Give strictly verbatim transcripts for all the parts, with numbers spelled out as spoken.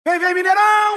Vem, vem, Mineirão!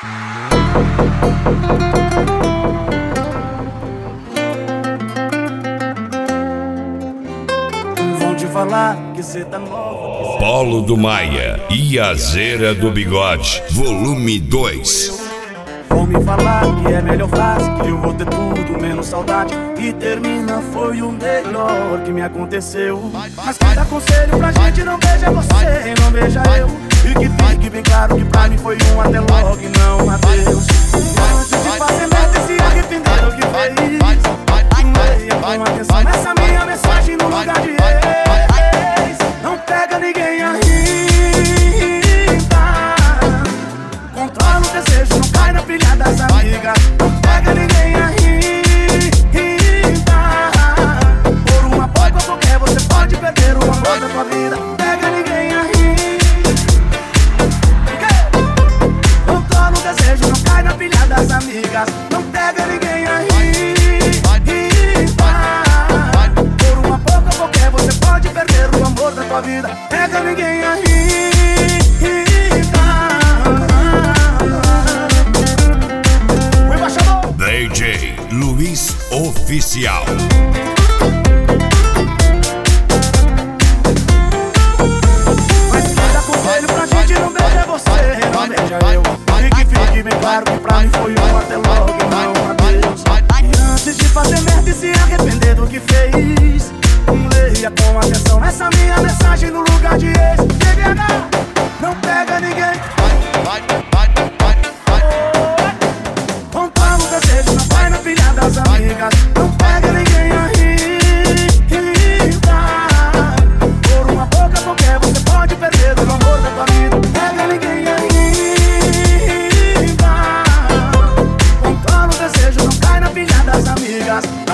Vão te falar que cê tá nova. Paulo do Maia e a Zera do Bigode, volume dois. Vão me falar que é melhor frase, que eu vou ter tudo menos saudade. E termina foi o melhor que me aconteceu. Mas cada conselho pra gente não beija você, não beija eu. E que fique bem claro que pra mim foi um até logo e não adeus. Antes de fazer merda e se arrepender do que fez, leia com atenção essa minha mensagem no lugar de ex. Não pega ninguém a rima, controla o desejo, não cai na pilha das amigas. Não pega ninguém a rima, por uma pouco ou qualquer você pode perder o amor da tua vida. Pega ninguém a rima, controla o desejo, não cai na pilha das amigas. Não pega ninguém a rima, por uma pouco ou qualquer você pode perder o amor da tua vida. Pega ninguém a rima. D J Luiz Oficial. Mas cada conselho pra gente não beija você, não beija eu. E que fique bem claro que pra mim foi um até logo e não adeus. E antes de fazer merda e se arrepender do que fez, leia com atenção essa minha mensagem no lugar de ex. B B H, não pega ninguém. Controla o desejo, não vai na pilha das amigas. Não pega ninguém a rima, por uma boca qualquer você pode perder o amor da tua vida. Pega ninguém a rima, controla o desejo, não cai na pilha das amigas.